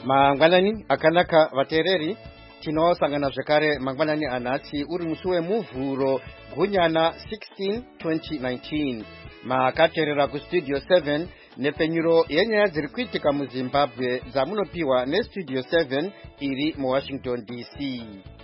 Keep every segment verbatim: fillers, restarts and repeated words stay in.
Mangwanani akanaka vatereri tinosangana zvekare mangwanani anhasi uri musi wemuvhuro gunyana sixteen twenty nineteen makaterera kustudio seven nepenyuro yenyaya dziri kuitika muZimbabwe dzamunopiwa nestudio seven iri muWashington D C.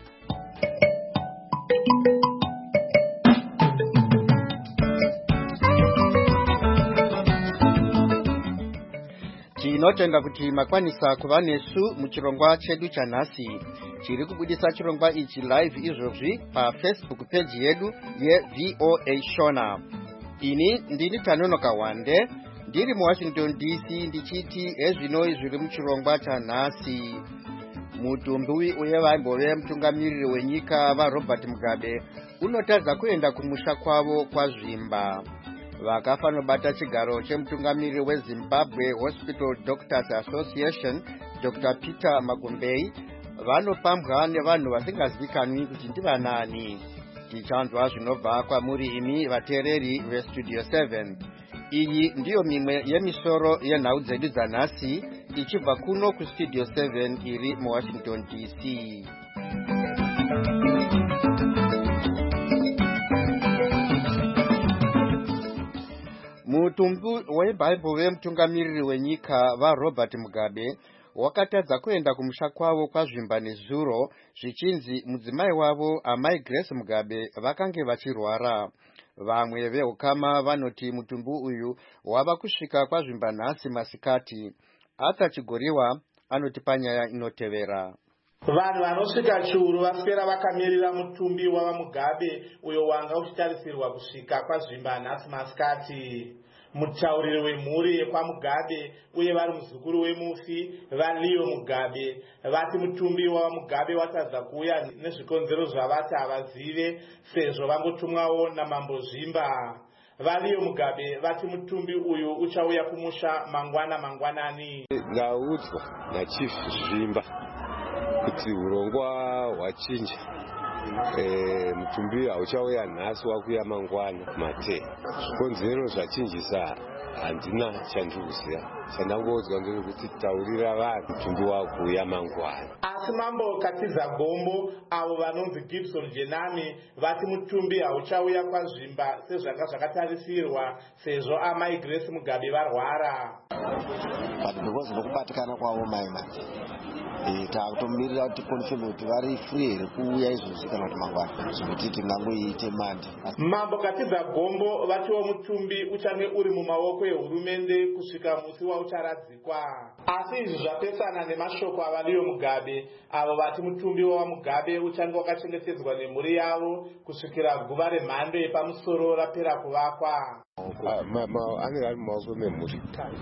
Tinotenda kuti makwanisa kuva nesu muchirongwa chedu chanhasi. Chiri kubudisa chirongwa ichi live izvozvi paFacebook page yedu yeV O A Shona. Ini ndini Tanonoka Wande ndiri muWashington D C ndichiti ezvinoi zviri muchirongwa chanhasi. Mutumbi uye vaimbove mutungamiriri wenyika vaRobert Mugabe unotadza kuenda kumusha kwavo kwazvimba. Vakafanobata chigaro chemutungamiriri weZimbabwe Hospital Doctors Association Doctor Peter Magumbei vanopambwa nevanhu vasingazivikanwi kuti ndivanani. Tichanzwa zvinobva kwamuri imi vatereri vestudio seven. Iyi ndiyo mimwe yemisoro yenhau dzedu dzanhasi ichibva kuno kustudio seven iri muWashington D C. Mutumbi webhaibheri wemutungamiriri wenyika vaRobert Mugabe wakatadza kuenda kumusha kwavo kwazvimba nezuro zvichinzi mudzimai wavo amai Grace Mugabe vakange vachirwara. Vamwe vehukama vanoti mutumbi uyu wava kusvika kwazvimba nhasi masikati. Arthur Chigoriwa anoti panyaya inotevera. Vanhu vanosvika chiuru vaswera vakamirira mutumbi wava Mugabe uyo wanga uchitarisirwa kusvika kwazvimba nhasi masikati. Mutauriri wemhuri yekwaMugabe uye vari muzukuru wemufi vaLeo Mugabe vati mutumbi wava Mugabe watadza kuuya nezvikonzero zvavati havazive sezvo vangotumwawo namambo Zvimba. vaLeo Mugabe vati mutumbi uyu uchauya kumusha mangwana mangwanani. Ndaudzwa naChief Zvimba kuti urongwa hwachinja. Eh, mutumbi hauchauya nhasi wakuya mangwana mate. Zvikonzero zvachinjisa handina chandikuziva. Chandangoudzwa ndechekuti taurira vanhu mutumbi wakuya mangwana. Asi mambo Katiza Gombo avo vanonzi Gibson Jenami vati mutumbi hauchauya kwazvimba sezvanga zvakatarisirwa sezvo amai Grace Mugabe varwara. But because nokubatikana kwavo mai manje takutomirira kuti confirm kuti vari free here kuuya izvozvi kana kuti mangwana zvekuti tingangoiite mandi. Mambo Katiza Gombo vatiwo mutumbi uchange uri mumaoko ehurumende kusvika musi waucharadzikwa. Asi izvi zvapesana nemashoko avaLeo Mugabe avo vati mutumbi wava Mugabe uchange wakachengetedzwa nemhuri yavo kusvikira guva remhando yepamusoro rapera kuvakwa. Anenge ari mumaoko memhuri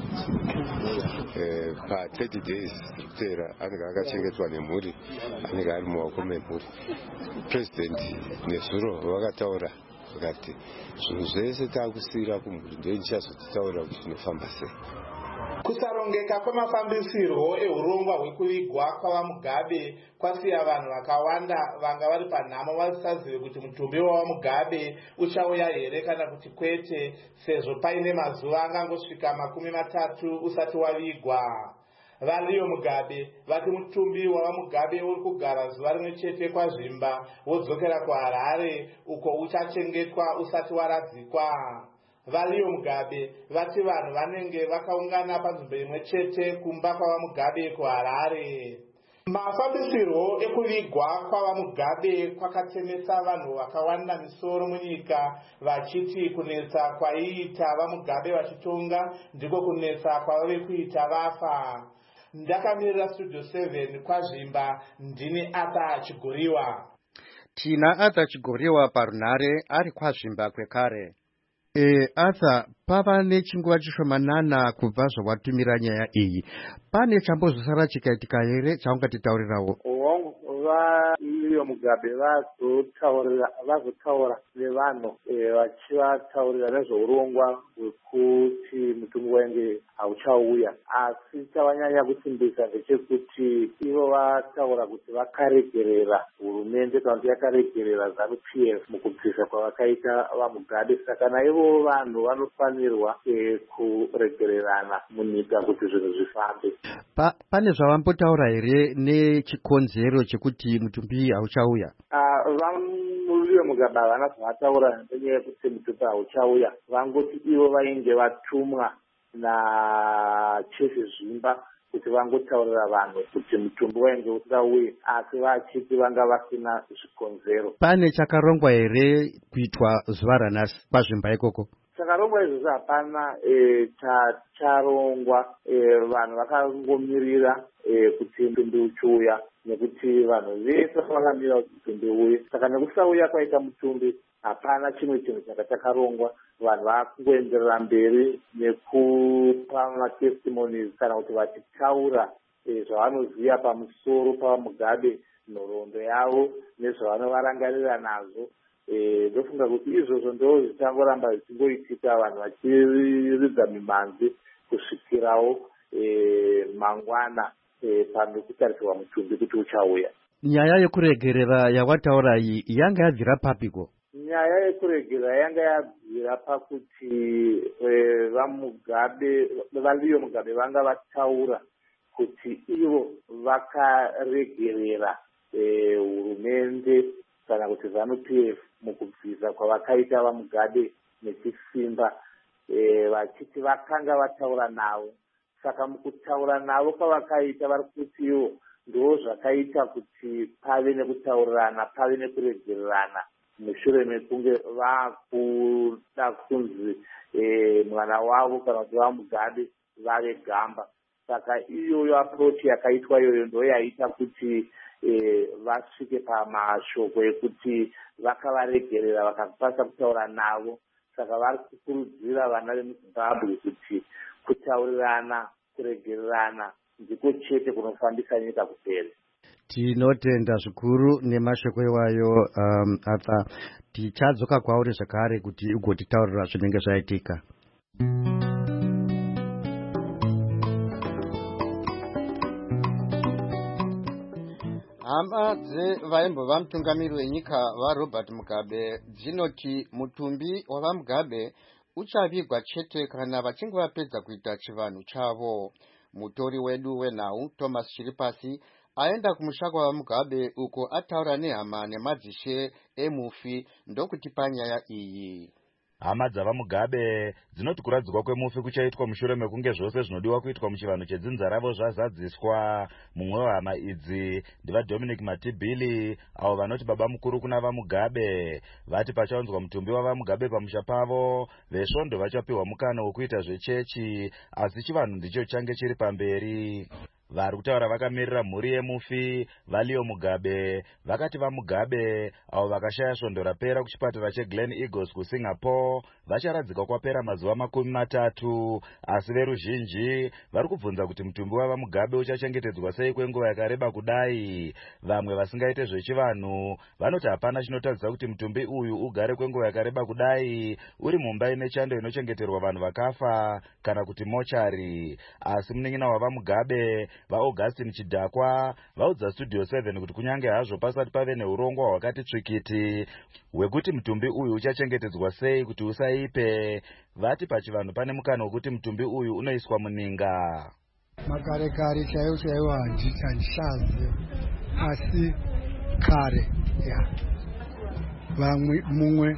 pa-thirty days kupera anenge akachengetwa nemhuri anenge ari mumaoko memhuri. President nezuro vakataura vakati zvinhu zvese taakusiyira kumhuri ndo ndichazotitaurira kuti tinofamba sei. Kusarongeka kwemafambisirwo ehurongwa hwekuvigwa kwava Mugabe kwasiya vanhu vakawanda vanga vari panhamo vasazive kuti mutumbi wava Mugabe uchauya here kana kuti kwete sezvo paine mazuva angangosvika makumi matatu usati wavigwa. vaLeo Mugabe vati mutumbi wava Mugabe uri kugara zuva rimwe chete kwazvimba wodzokera kuHarare uko uchachengetwa usati waradzikwa. vaLeo Mugabe vati vanhu vanenge vakaungana panzvimbo imwe chete kumba kwava Mugabe kuHarare. Mafambisirwo ekuvigwa kwava Mugabe kwakatemesa vanhu vakawanda misoro munyika vachiti kunetsa kwaiita vaMugabe vachitonga ndiko kunetsa kwavave kuita vafa. Ndakamirira studio seven kwazvimba ndini Arthur Chigoriwa. Tina Arthur Chigoriwa parunhare ari kwazvimba kwekare. E, Arthur, pava nechinguva chishomanana kubva zvawatumira nyaya iyi. Pane chambozosara chikaitika here chaungatitaurirawo? Wangu va Leo Mugabe vazotaurira vazotaura nevanhu vachivataurira nezveurongwa hwekuti mutumbi wenge hauchauya. Asi chavanyanya kusimbisa ndechekuti ivo vataura kuti vakaregerera hurumende kana kuti yakaregerera ZANU P F mukubvisa kwavakaita vaMugabe. Saka naivo vanhu vanofanirwa kuregererana munyika kuti zvinhu zvifambe. Pa, pane zvavambotaura here nechikonzero chekuti mutumbi hauchauya? Uh, vamuliwe Mugabe havana zvavataura nenyaya yekuti mutumbi hauchauya. Vangoti ivo vainge vatumwa naChefi Zvimba kuti vangotaurira vanhu kuti mutumbi wainge usingauye, asi vachiti vanga vasina zvikonzero. Pane chakarongwa here kuitwa zuva ranhasi paZvimba ikoko? Chakarongwa izvozvo hapana chacharongwa. Vanhu vakangomirira kuti mutumbi uchiuya, nekuti vanhu vese vakamirira kuti mutumbi uye. Saka nekusauya kwaita mutumbi hapana chimwe chinhu changa chakarongwa. Vanhu vakungoenderera mberi nekupa matestimonies kana kuti vachitaura zvavanoziva pamusoro paMugabe, nhoroondo yavo nezvavanovarangarira nazvo. Ndofunga kuti izvozvo ndo zvichangoramba zvichingoitika, vanhu vachiridza mimhanzi kusvikirawo mangwana pano kutarisirwa mutumbi kuti uchauya. Nyaya yekuregerera yawataura iyi yanga yabvira papiko? Nyaya yekuregerera yanga yabvira pakuti vaMugabe vaLeo Mugabe vanga vataura kuti ivo vakaregerera hurumende kana kuti ZANU P F mukubvisa kwavakaita vaMugabe nechisimba, vachiti vakanga vataura navo. Saka mukutaura navo kwavakaita vari kuti ivo ndo zvakaita kuti pave nekutaurirana, pave nekuregererana mushure mekunge vakuda kunzi mwana wavo kana kuti vaMugabe vave gamba. Saka iyoyo approach yakaitwa iyoyo ndo yaita kuti vasvike pamashoko ekuti vakavaregerera vakakwanisa kutaura navo. Saka vari kukurudzira vana vemuZimbabwe kuti kutaurirana, kuregererana ndiko chete kunofambisa nyika kuperi. Tinotenda zvikuru nemashoko iwayo. um, Arthur, tichadzoka kwauri zvakare kuti ugotitaurira zvinenge zvaitika. Hama dzevaimbova mutungamiri wenyika vaRobert Mugabe dzinoti mutumbi wavaMugabe uchavigwa chete kana vachinge vapedza kuita chivanhu chavo. Mutori wedu wenhau Thomas Chiripasi aenda kumusha kwavaMugabe uko ataura nehama nemadzishe emufi ndokutipa nyaya iyi. Hama dzavaMugabe dzinoti kuradzikwa kwemufi kuchaitwa mushure mekunge zvose zvinodiwa kuitwa muchivanhu chedzinza ravo zvazadziswa. Mumwe wehama idzi ndivaDominic Matibili, avo vanoti baba mukuru kuna vaMugabe. Vati pachaunzwa mutumbi wavaMugabe pamusha pavo, vesvondo vachapiwa mukana wekuita zvechechi, asi chivanhu ndicho change chiri pamberi. Vari kutaura vakamirira mhuri yemufi vaLeo Mugabe vakati vaMugabe avo vakashaya svondo rapera kuchipatara cheGlen Eagles kuSingapore vacharadzikwa kwapera mazuva makumi matatu, asi veruzhinji vari kubvunza kuti mutumbi wavaMugabe uchachengetedzwa sei kwenguva yakareba kudai. Vamwe vasingaite zvechivanhu vanoti hapana chinotadzisa kuti mutumbi uyu ugare kwenguva yakareba kudai uri mumba ine chando inochengeterwa vanhu vakafa kana kuti mochari. Asi munin'ina wavaMugabe vaAugustine Chidhakwa vaudza Studio seven kuti kunyange hazvo pasati pave neurongwa hwakati tsvikiti hwekuti mutumbi uyu uchachengetedzwa sei kuti usaipe, vati pachivanhu pane mukana wekuti mutumbi uyu unoiswa muninga. Makare kare chaiwo chaiwo handichazi, asi kare ya vamwe mumwe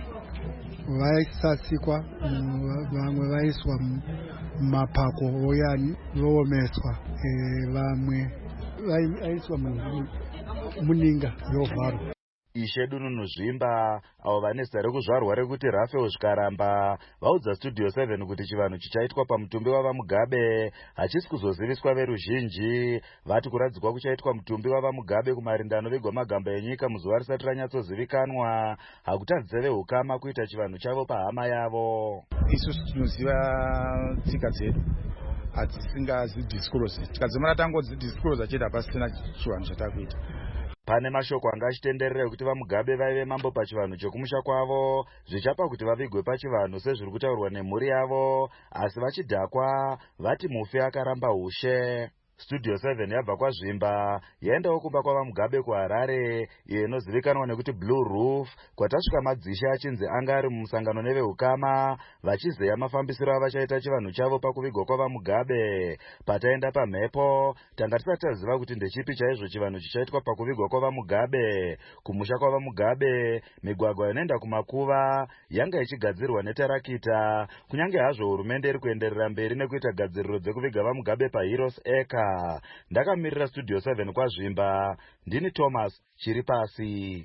vaisasikwa, vamwe vaiswa mumapako oyani voomeswa, vamwe vaiswa muninga yovharwa. Ishe Dununu Zvimba avo vane zita rekuzvarwa rekuti Raphael Zvikaramba vaudza Studio seven kuti chivanhu chichaitwa pamutumbi wavaMugabe hachisi kuzoziviswa veruzhinji. Vati kuradzikwa kuchaitwa mutumbi wavaMugabe kumarindano vigwa magamba enyika muzuva risati ranyatsozivikanwa hakutadzise vehukama kuita chivanhu chavo pahama yavo. Isusu tinoziva tsika dzedu hatisingazidisclose, tikadzimana tangodzidisclose chete hapasina chivanhu chatakuita. Pane mashoko anga achitenderera kuti vaMugabe vaive mambo pachivanhu chokumusha kwavo, zvichapa kuti vavigwe pachivanhu sezviri kutaurwa nemhuri yavo, asi vachidhakwa vati mufi akaramba ushe. Studio seven yabva kwaZvimba yaendawo kumba kwavaMugabe kuHarare, iyo inozivikanwa nekuti Blue Roof, kwatasvika madzishe achinzi anga ari mumusangano nevehukama vachizeya mafambisiro avachaita chivanhu chavo pakuvigwa kwavaMugabe. Pataenda pamhepo tanga tisati taziva kuti ndechipi chaizvo chivanhu chichaitwa pakuvigwa kwavaMugabe. Kumusha kwavaMugabe, migwagwa inoenda kumakuva yanga ichigadzirwa netarakita, kunyange hazvo hurumende iri kuenderera mberi nekuita gadziriro dzekuviga vaMugabe paHeroes Acre. Ndakamirira Studio seven kwaZvimba, ndini Thomas Chiripasi.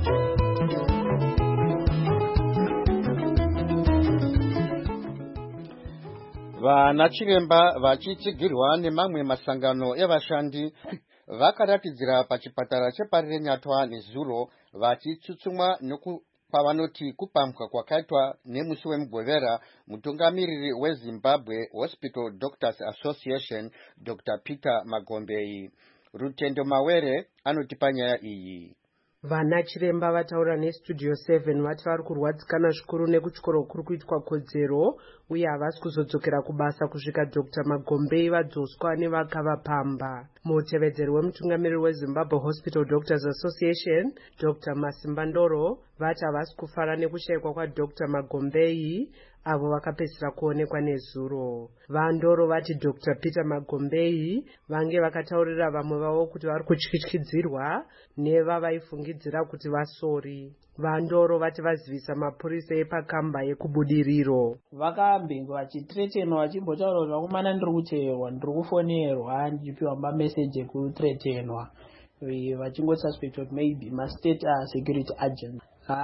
Vanachiremba vachitsigirwa nemamwe masangano evashandi vakaratidzira pachipatara cheParire Nyatwa nezuro vachitsutsumwa neku pavanoti kupambwa kwakaitwa nemusi wemugovera mutungamiriri weZimbabwe Hospital Doctors Association Doctor Peter Magombei. Rutendo Mawere anotipa nyaya iyi. Vanachiremba vataura neStudio seven vati vari kurwadzikana zvikuru nekutyoro kuri kuitwa kodzero uye havasi kuzodzokera kubasa kusvika Doctor Magombei vadzoswa nevakavapamba. Mutevedzeri wemutungamiriri weZimbabwe Hospital Doctors Association Doctor Masimba Ndoro vati havasi kufara nekushayikwa kwaDoctor Magombei avo vakapedzisira kuonekwa nezuro. Vandoro vati Doctor Peter Magombei vange vakataurira vamwe vavo kuti vari kutyityidzirwa nevavaifungidzira kuti vasori. Vandoro vati vazivisa mapurisa epakamba yekubudiriro. Vakambenga vachitretenwa vachimbotaura kuti vakomana ndiri kuteerwa, ndiri kufonerwa, ndichipiwa mameseji ekutretenwa, vachingosuspect kuti maybe ma-state uh, security agent.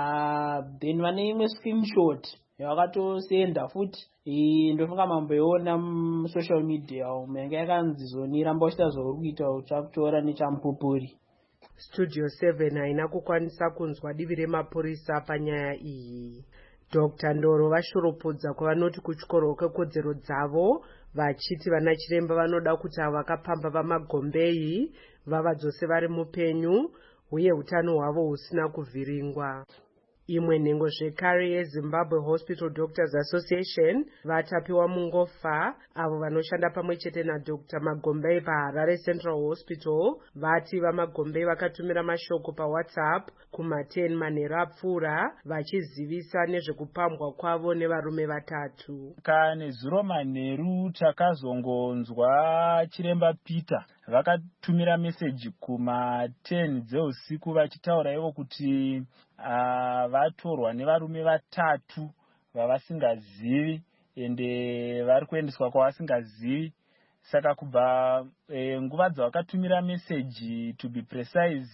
Uh, then vane imwe screenshot yakatosenda futi ndofunga mamboiona musocial media umu yanga yakanzi zoniramba uchita zvauri kuita uchakutora nechamupupuri. Studio seven haina kukwanisa kunzwa divi remapurisa panyaya iyi. Doctor Ndoro vashoropodza kwavanoti kutyoro kwekodzero dzavo vachiti vanachiremba vanoda kuti avo vakapamba vaMagombei vavadzose vari mupenyu uye utano hwavo husina kuvhiringwa. Imwe nhengo zvekare yeZimbabwe Hospital Doctors Association vatapiwa mungofa avo vanoshanda pamwe chete naDoctor Magombei paHarare Central Hospital vati vaMagombei vakatumira mashoko paWhatsApp kuma ten manheru apfuura vachizivisa nezvekupambwa kwavo nevarume vatatu. Kane zuro manheru takazongonzwa chiremba Peter vakatumira meseji kuma ten dzeusiku vachitaura ivo kuti Uh, vatorwa nevarume vatatu vavasingazivi ende vari kuendeswa kwavasingazivi. Saka kubva e, nguva dzavakatumira message to be precise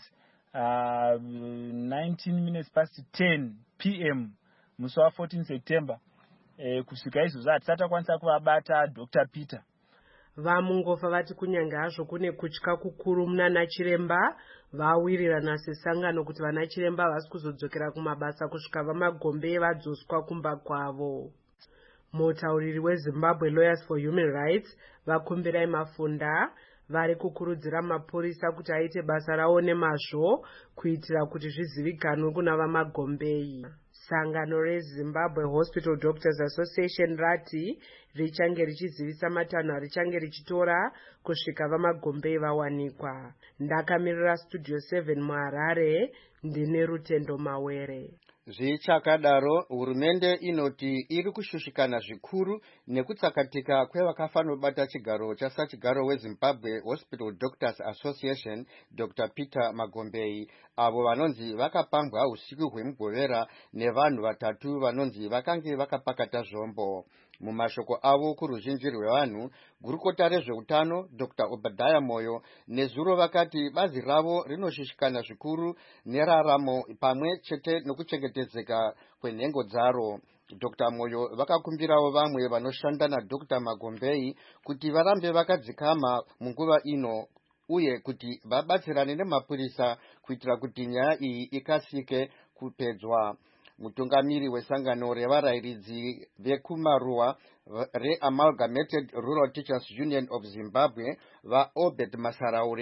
uh, nineteen minutes past ten p m musi wa fourteen September e, kusvika izvozvo hatisati takwanisa kuvabata Doctor Peter. Vamungofa vati kunyange hazvo kune kutya kukuru munana chiremba vawirirana sesangano kuti vanachiremba havasi kuzodzokera kumabasa kusvika vaMagombei vadzoswa kumba kwavo. Mutauriri weZimbabwe Lawyers for Human Rights vakumbirai Mafunda vari kukurudzira mapurisa kuti aite basa rawo nemazvo kuitira kuti zvizivikanwe kuna vaMagombei. Sangano reZimbabwe Hospital Doctors Association rati richange richizivisa matanho richange richitora kusvika vaMagombei vawanikwa. Ndakamirira Studio seven muHarare, ndine Rutendo Mawere. Zvichakadaro, hurumende inoti iri kushushikana zvikuru nekutsakatika kwevakafanobata chigaro chasachigaro weZimbabwe Hospital Doctors Association Doctor Peter Magombei, avo vanonzi vakapambwa usiku hwemugovera nevanhu vatatu vanonzi vakange vakapakata zvombo. Mumashoko avo kuruzhinji rwevanhu, gurukota rezveutano Doctor Obadiah Moyo nezuro vakati bazi ravo rinoshushikana zvikuru neraramo pamwe chete nokuchengetedzeka kwenhengo dzaro. Doctor Moyo vakakumbirawo vamwe vanoshanda naDoctor Magombei kuti varambe vakadzikama munguva ino uye kuti vabatsirane nemapurisa kuitira kuti nyaya iyi ikasike kupedzwa. Mutungamiri wesangano revarairidzi vekumaruwa re-Amalgamated Rural Teachers Union of Zimbabwe vaObed Masaraure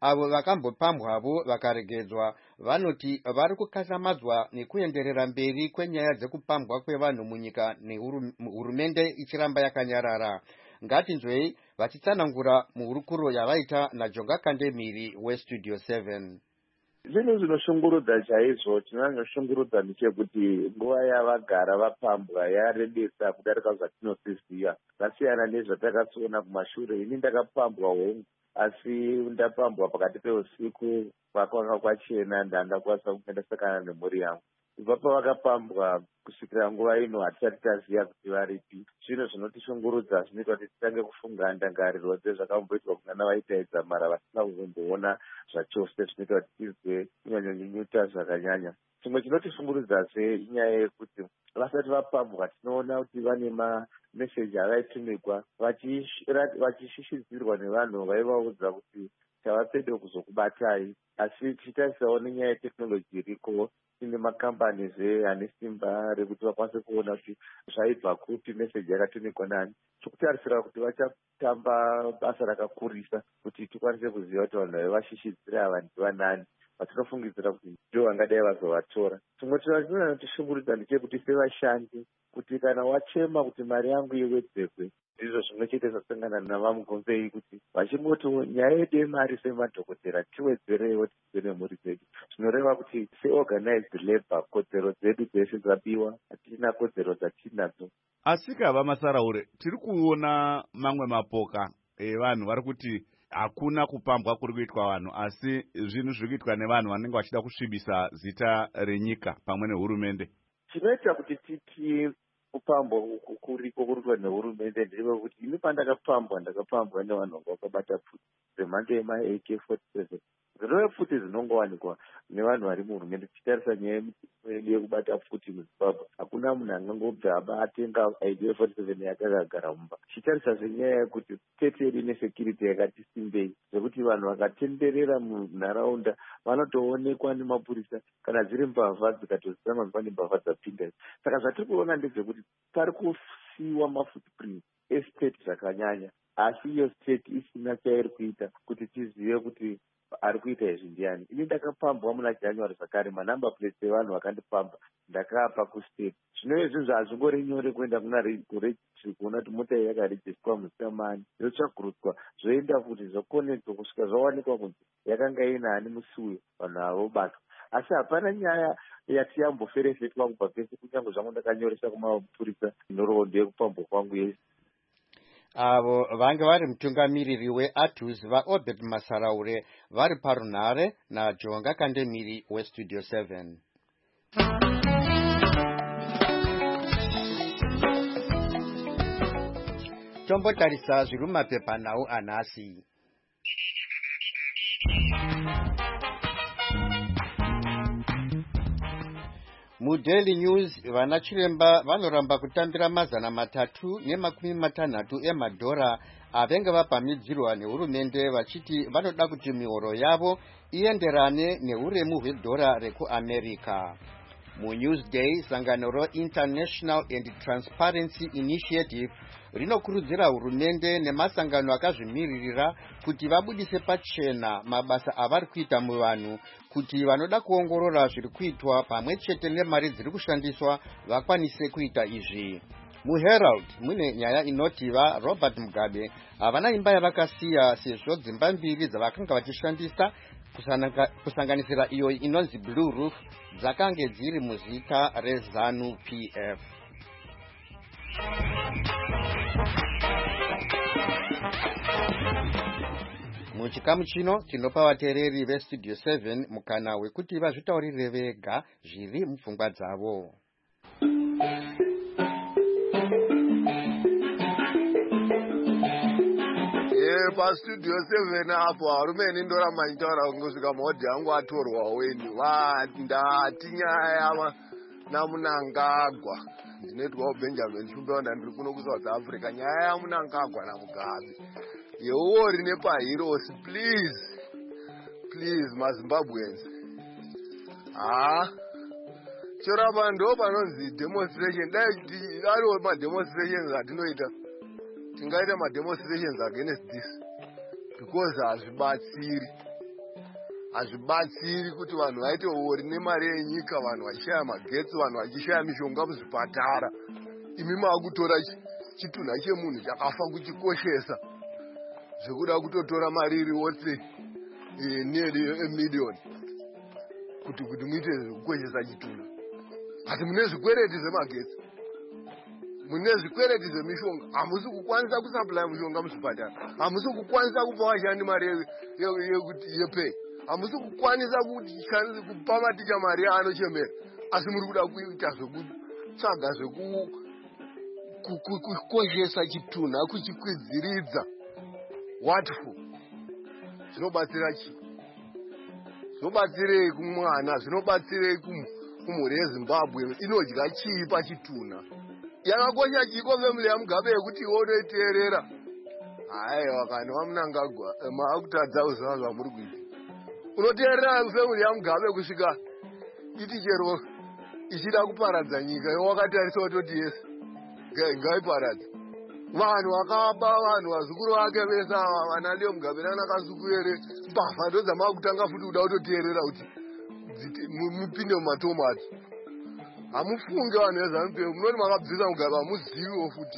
avo vakambopambwavo vakaregedzwa vanoti vari kukatsamadzwa nekuenderera mberi kwenyaya dzekupambwa kwevanhu munyika nehurumende ichiramba yakanyarara. Ngatinzwei vachitsanangura muhurukuro yavaita naJonga Kandemiri weStudio seven. Zvinhu zvinoshungurudza chaizvo. Chinanoshungurudza ndechekuti nguva yavagara vapambwa yarebesa kudarika zvatinosiziva. Zvasiyana nezvatakatsiona kumashure. Ini ndakapambwa hongu, asi ndapambwa pakati peusiku kwakanga kwachena ndandakwanisa kuendesakana nemhuri yangu. Kubva pavakapambwa kusvikira nguva ino hatisati taziva kuti varipi. Zvinhu zvinotishungurudza zvinoita kuti titange kufunga ndangariro dzezvakamboitwa kunana vaitaidza mara vasina kuzomboona zvachose, zvinoita kuti tizwe kunyanyanyunyuta zvakanyanya. Chimwe chinotishungurudzazve inyaya yekuti vasati vapambwa tinoona kuti vane mameseji avaitumigwa vachishishidzirwa nevanhu vaivaudza kuti tavapedo kuzokubatai. Asi tichitarisawo nenyaya yetekinoloji iriko, tine makambani ane simba rekuti vakwanise kuona kuti zvaibva kupi meseji yakatumikwa nani. Tikutarisira kuti vachatamba basa rakakurisa kuti tikwanise kuziva kuti vanhu vaivashishidzira ava ndivanani, vatinofungidzira kuti ndio vangadai vazovatora. Chimwe chinotishungurudza ndechekuti sevashandi, kuti kana wachema kuti mari yangu iwedzerwe, ndizvo zvimwe chete zvasangana navamugombei kuti vachingoti nyaya yedu yemari semadhokotera tiwedzerewo tizwe nemhuri dzedu. Zvinoreva kuti seorganized labor kodzero dzedu dzese dzabiwa, hatina kodzero dzatinadzo. Asi kava Masaraure, tiri kuona mamwe mapoka evanhu vari kuti hakuna kupambwa kuri kuitwa vanhu, asi zvinhu zviri kuitwa nevanhu vanenge vachida kusvibisa zita renyika pamwe nehurumende. Chinoita kuti titi kupambwa kuriko kuritwa nehurumende ndezvekuti ini pandakapambwa ndakapambwa nevanhu vanga vakabata pfuti dzemhando yema-A K forty-seven. Zvinove pfuti dzinongowanikwa nevanhu vari muhurumende. Tichitarisa nyaya yedu yekubata pfuti muZimbabwe, hakuna munhu angangobva abatenga A K forty-seven yake akagara mumba. Tichitarisa zvenyaya yekuti state yedu nesekiriti yakati simbei, zvekuti vanhu vakatenderera munharaunda vanotoonekwa nemapurisa kana dziri mbavha dzikatozikanwa pane mbavha dzapinda. Saka zvatiri kuona ndezvekuti pari kusiiwa mafootprint estate zvakanyanya, asi iyo state isina chairi kuita kuti tizive kuti ari kuita izvi ndiani. Ini ndakapambwa muna January zvakare, manamba plates evanhu vakandipamba ndakapa kustate. Zvinove zvinhu hazvingori nyore kuenda kuna registry kuona kuti mota iyi yakarejistwa musamani, yotsvagurutswa zvoenda kuti zvokonekwa kusvika zvawanikwa kunzi yakanga inani musiuyo, vanhu havobatwa. Asi hapana nyaya yati yamboferefetwa kubva pese, kunyange zvangu ndakanyoresa kumapurisa nhoroondo yekupambwa kwangu yese. Avo vange vari mutungamiriri weATUS vaObed Masaraure vari parunhare naJonga Kandemiri weStudio seven. Tombotarisa zviri mumapepa nawo anhasi. MuDaily News vana chiremba vanoramba kutambira mazana matatu nemakumi matanhatu emadhora avenge vapamidzirwa nehurumende vachiti vanoda kuti mihoro yavo ienderane neuremu hwedhora rekuAmerica. MuNewsday sangano roInternational and Transparency Initiative rinokurudzira hurumende nemasangano akazvimiririra kuti vabudise pachena mabasa avari kuita muvanhu, kuti vanoda kuongorora zviri kuitwa pamwe chete nemari dziri kushandiswa vakwanise kuita izvi. MuHerald mune nyaya inoti vaRobert Mugabe havana imba yavakasiya sezvo dzimba mbiri dzavakanga vachishandisa kusanganisira iyo inonzi Blue Roof dzakange dziri muzita reZANU P F. Muchikamu chino tinopa vateereri veStudio seven mukana wekuti vazvitaurire vega zviri mupfungwa dzavo. PaStudio seven apo harume nindoramba nitaura kungosvika mahodhi angu atorwa weni ndati nyaya yava naMunangagwa. Ndinoitwa uBenjamin Shumbeona, ndiri kuno kuSouth Africa. Nyaya yaMunangagwa naMugabe yeuri nepaHeroes, please please maZimbabweans. Ah, choramba ndo panonzi demonstration. Dai kuti ariwo mademonstrations atinoita, tingaita mademonstrations against this because hazvibatsiri. hazvibatsiri kuti vanhu vaite uri nemari yenyika, vanhu vachishaya magetsi, vanhu vachishaya mishonga muzvipatara. Imi maakutora chitunha chemunhu chakafa kuchikoshesa zvekuda kutotora mari iri wose nearly a million kuti kuti muite zvekukoshesa chitunha. Asi mune zvikwereti zvemagetsi, mune zvikwereti zvemishonga, hamusi kukwanisa kusupply mishonga muzvipatara, hamusi kukwanisa kupa vashandi mari yepay, hamusi kukwanisa kupa maticha mari yaanochemera, asi muri kuda kuita zvekutsvaga zvekukoshesa chitunha kuchikwidziridza. What for? Zvinobatsira chi? Zvinobatsirei kumwana? Zvinobatsirei kumhuri yeZimbabwe? Inodya chii pachitunha? Yakakosha chiko family yaMugabe yekuti iwe unoiteerera? Haiwa kana waMnangagwa maakutadza kuziva zvamuri kuita. Unoteerera family yaMugabe kusvika iti chero ichida kuparadza nyika, iwe wakatarisa utoti yes ngaiparadze. Vanhu vakaba, vanhu vazukuru vake vese vana Leo Mugabe nana Kazukuyere mbavha ndo dzamakutanga futi kuda kutoteerera kuti mupinde mumatomati. Hamufunge vanhu veZANU-P F, munoti makabvisa Mugabe hamuziviwo futi.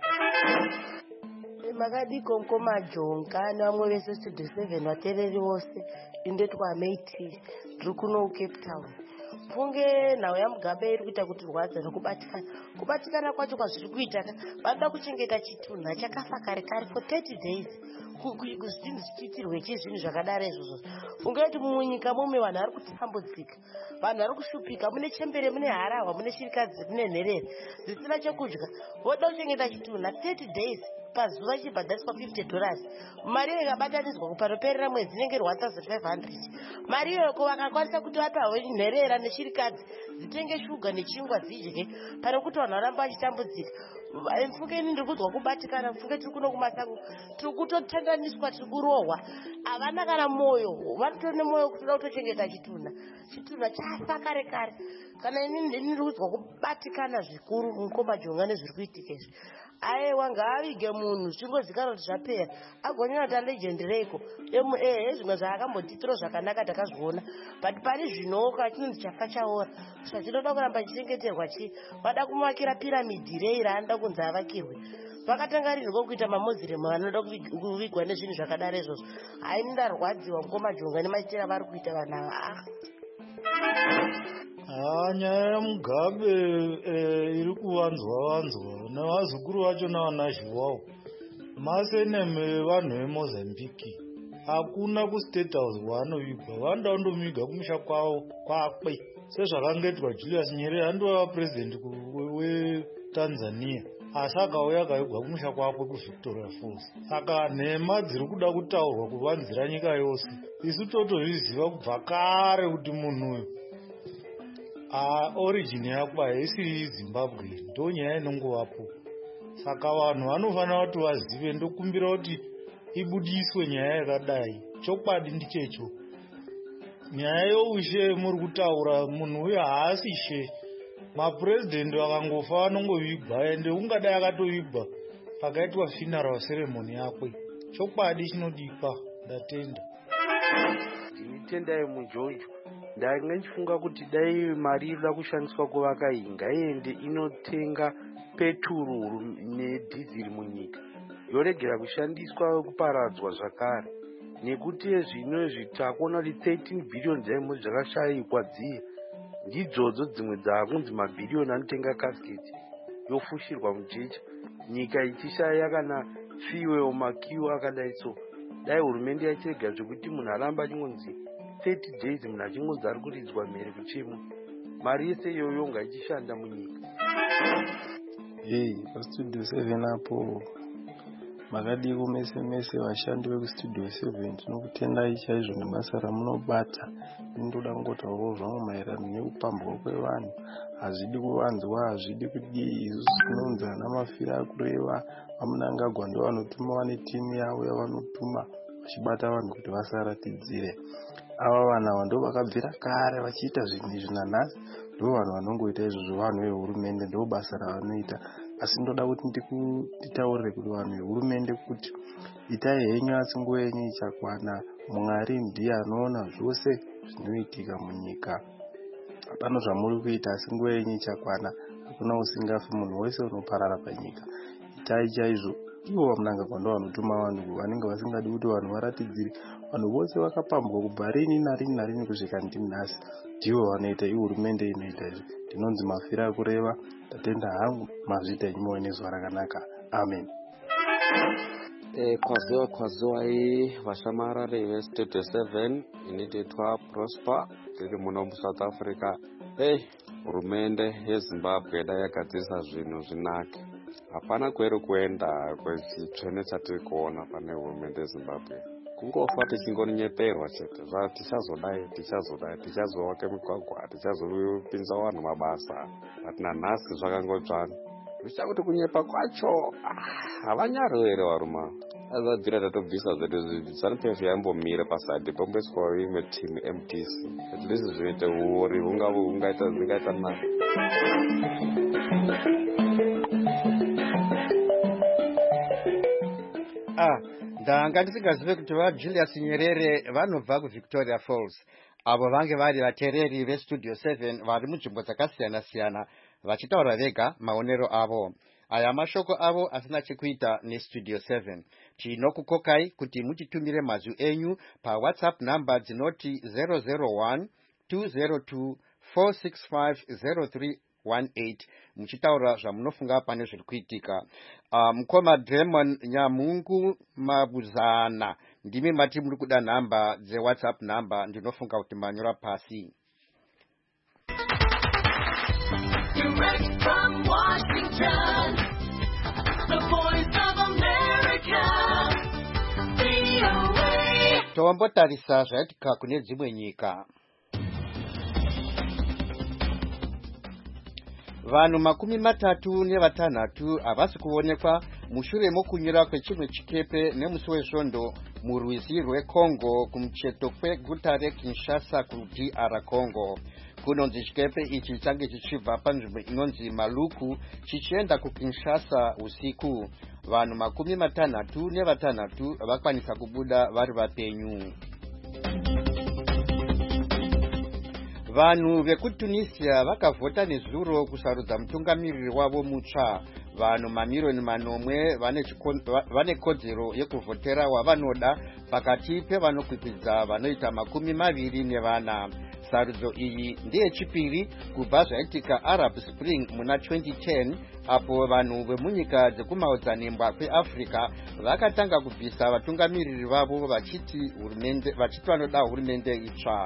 Makadiko Mkoma Jonga nevamwe vese Studio seven vateereri vose indeti kwaMeiti ndiri kuno Cape Town. Funge nhau yaMugabe iri kuita kuti rwadza nokubatikana. Kubatikana kwacho kwazviri kuita vanoda kuchengeta chitunha chakafa kare kare for thirty days. Zvinhu zvichiitirwe chizvinhu zvakadaro izvozvo. Funge kuti munyika mume vanhu vari kutambudzika, vanhu vari kushupika, mune chembere, mune harahwa, mune chirikadzi, mune nherere dzisina chekudya. Voda kuchengeta chitunha thirty days. Pazuva chibhadhariswa fifty dollars. Mari iyo ikabatanidzwa panoperera mwedzi inenge one thousand five hundred. Mari iyo vakakwanisa kuti vapawe nherera neshirikadzi dzitenge shuga nechingwa dzidye pane kuti vanhu varamba vachitambudzika. Mfuke ini ndiri kuzwa kubatikana, mfuke tiri kuno kumasango tiri kutotendaniswa, tiri kurohwa. Havana kana moyo, vanotori nemoyo kutoda kutochengeta chitunha. Chitunha chafa kare kare. Kana ini ndiri kuzwa kubatikana zvikuru Mukoma Jonga nezviri kuitika izvi. Aiwa ngaavige munhu zvingozikanwa kuti zvapera agonyora ta legend reiko eh zvimwe zvaakambotitiro zvakanaka takazviona, but pari zvinoka chinonzi chafa chaora. Saka chinoda kuramba chichengeterwa chi vada kumavakira piramidhi rei raanoda kunzi avakirwe. Vakatangarirwa kuita mamoziremu vanoda kuvigwa nezvinhu zvakadaro izvozvo. Haini ndarwadziwa Mukoma Jonga nemaitiro avari kuita vanhu ava. Ah, nyaya yaMugabe iri kuvanzwa vanzwa nevazukuru vacho navanazhiwawo. Maseneme vanhu veMozambique hakuna kustate house wanovigwa, vanoda kundomiga kumusha kwavo kwakwe sezvakangoitwa Julius Nyerere andova president weTanzania asi akauya akavigwa kumusha kwakwe kuVictoria Falls. Saka nhema dziri kuda kutaurwa kuvanzira nyika yose, isu totozviziva kubva kare kuti munhu uyu Uh, origin yako haisi Zimbabwe, ndo nyaya inongovapo. Saka vanhu vanofanira kuti vazive, ndokumbira kuti ibudiswe nyaya yakadai. Chokwadi ndichecho. Nyaya youshe muri kutaura munhu uyu haasi she. Mapresident vakangofa vanongovigwa ende ungadai akatovigwa pakaitwa funeral ceremony yakwe. Chokwadi chinodikwa, ndatenda. Ndinitendai muJojo. Ndanga ndichifunga kuti dai mari inoda kushandiswa kuvaka iyi ngaiende inotenga petururu nedhiziri munyika, yoregera kushandiswa kuparadzwa zvakare. Nekuti zvino izvi takuona kuti thirteen billion dzaimo zvakashayikwa dziye ndidzodzo dzimwe dzakunzi mabhiriyoni anotenga kasiketi yofushirwa mujecha, nyika ichishaya kana fuel makiwo akadai. So dai hurumende yachirega zvekuti munhu aramba achingonzi thirty days munhu achingonzi ari kuridzwa mhere kuchemo, mari yese iyoyo ngaichishandiswa munyika. Hey, paStudio seven apo makadiko mese mese vashandi vekuStudio seven tinokutendai chaizvo nebasa ramunobata. Ndoda kungotaurawo zvangu maererano nekupambwa kwevanhu, hazvidi kuvanzwa, hazvidi kudii. Isusu tinonzi ana mafira akureva vaMnangagwa ndo vanotuma vane timu yavo yavanotuma vachibata vanhu kuti vasaratidzire. Ava vanhu ava ndo vakabvira kare vachiita zvinhu izvi nanhasi, ndo vanhu vanongoita izvozvo, vanhu vehurumende ndo basa ravanoita. asi ndoda kuti nditaurire kuti vanhu vehurumende kuti itai henyu asi nguva yenyu ichakwana. Mwari ndiye anoona zvose zvinoitika munyika. Hapana zvamuri kuita asi nguva yenyu ichakwana. Hakuna usingafi, munhu wese unoparara panyika. Itai chaizvo. Ivo vamunangagwa vanotuma vanhu vanenge vasingadi kuti vanhu varatidzire. Vanhu vose vakapambwa kubva rini narini narini kusvika ndinhasi. Ndivo vanoita, ihurumende inoita izvi. Ndinonzi Mafira Kureva. Ndatenda hangu, mazviita nyumowe nezuva rakanaka. Amen. Eh, kwaziwa kwaziwa hii vashamarare vestudio seven inoitwa Prosper tiri muno muSouth Africa. Hey, hurumende yeZimbabwe yada yakadzisa zvinhu zvinake. Hapana kweri kuenda kwechitsvene chatiri kuona pane hurumende yeZimbabwe. Kungofa tichingonyeperwa chete. Tichazodai, tichazodai, tichazovake migwagwa, tichazopinza vanhu mabasa. Patina nhasi zvakangotsvana. Zvichakuti kunyepa kwacho havanyari here varuma. Azabvira tatobvisa zvedu ZANU-P F yambomira pasade pomboiswa imwe team M D C. At least zvinoite uori hungaita zingaita nani. Ah, ndanga ndisingazive kuti vaJulius Nyerere vanobva kuVictoria Falls. Avo vange vari vateereri veStudio seven vari munzvimbo dzakasiyana siyana vachitaura vega maonero avo. Aya mashoko avo asina chekuita neStudio seven. Tinokukokai kuti mutitumire mazwi enyu paWhatsApp number dzinoti zero zero one two zero two four six five zero three one eight muchitaura zvamunofunga pane zviri kuitika. Uh, mukoma Draymond Nyamungu Mabuzana ndimi mati muri kuda namba dzeWhatsApp number ndinofunga kuti manyora pasi. Direct from Washington, the voice of America, V O A. Tombotarisa zvaitika kune dzimwe nyika. Vanhu makumi matatu nevatanhatu havasi kuonekwa mushure mokunyura kwechimwe chikepe nemusi wezvondo murwizi rweCongo kumucheto kweguta reKinshasa kuD R Congo. Kunonzi chikepe ichi change chichibva panzvimbo inonzi Maluku chichienda kuKinshasa usiku. Vanhu makumi matanhatu nevatanhatu vakwanisa kubuda vari vapenyu. Vanhu vekuTunisia vakavhota nezuro kusarudza mutungamiriri wavo mutsva. Vanhu mamirioni manomwe vane kodzero yekuvhotera wavanoda pakati pevanokwikwidzwa vanoita makumi maviri nevana. Sarudzo iyi ndeyechipiri kubva zvaitika Arab Spring muna twenty ten apo vanhu vemunyika dzekumaodzanembwa kweAfrica vakatanga kubvisa vatungamiriri vavo vachiti hurumende vachiti vanoda hurumende itsva.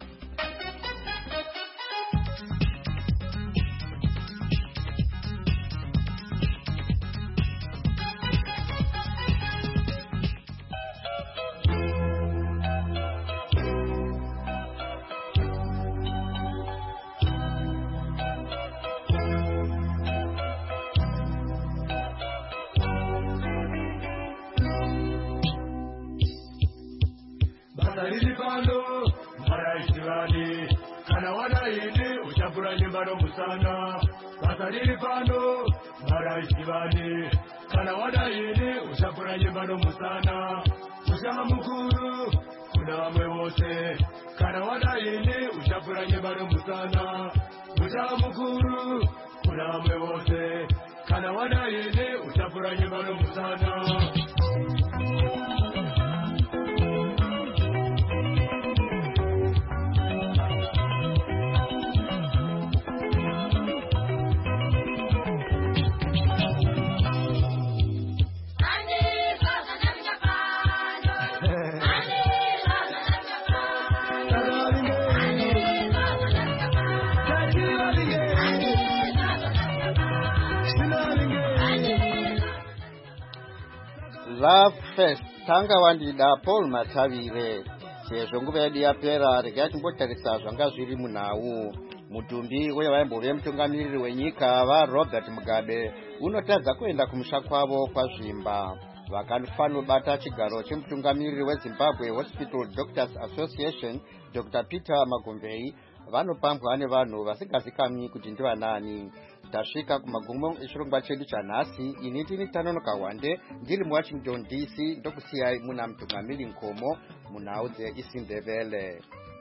Love Fest tanga wandida Paul Matavire sezvo nguva yedu yapera regai timbotarisa zvanga zviri munhau. Mutumbi wevaimbove mutungamiriri wenyika vaRobert Mugabe unotadza kuenda kumusha kwavo kwazvimba. Vakafanobata chigaro chemutungamiriri weZimbabwe Hospital Doctors Association Doctor Peter Magombei vanopambwa nevanhu vasingazikamwi kuti ndivanani. tasvika kumagumo echirongwa chedu chanhasi. Ini ndini Tanono Kawande ndiri muWashington D C, ndokusiyai muna Mtungamiri Nkomo munhau dzeIsiNdebele.